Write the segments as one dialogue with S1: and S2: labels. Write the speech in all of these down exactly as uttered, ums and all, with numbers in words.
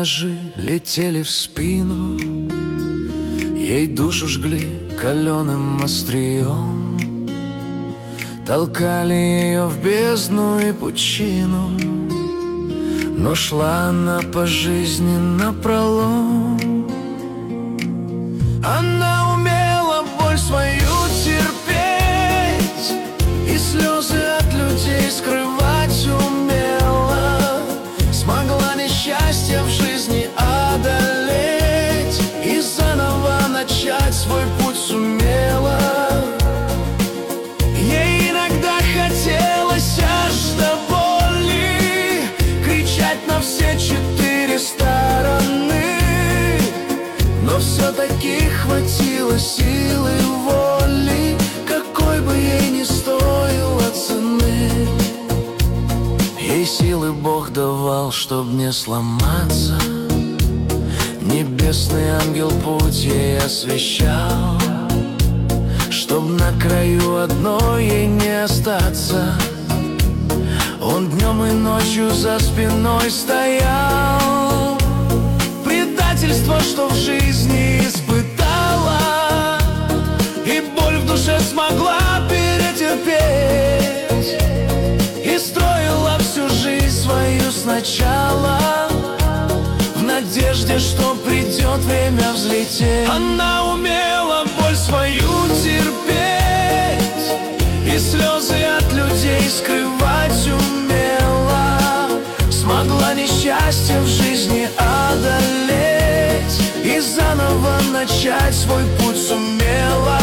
S1: ножи летели в спину, ей душу жгли каленым острием, толкали ее в бездну и пучину, но шла она по жизни напролом. Она умела боль свою терпеть и слезы от людей скрывать умела, смогла несчастье в жизни одолеть и заново начать свой путь сумела. Ей иногда хотелось аж до боли кричать на все четыре стороны, но все-таки хватило силы и воли, какой бы ей ни стоила цены. Ей силы Бог давал, чтоб не сломаться, небесный ангел путь ей освещал, чтоб на краю одной ей не остаться. Он днем и ночью за спиной стоял, предательство, что в жизни испытала, и боль в душе смогла перетерпеть, и строила всю жизнь свою сначала, в надежде, что придет время взлететь. Она умела боль свою терпеть и слезы от людей скрывать умела, смогла несчастье в жизни одолеть и заново начать свой путь сумела.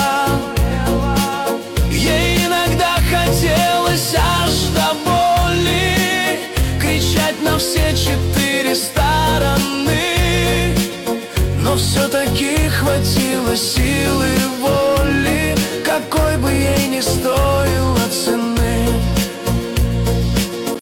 S1: Ей иногда хотелось аж до боли кричать на все четыре стороны, но все-таки хватило силы и воли, какой бы ей ни стоил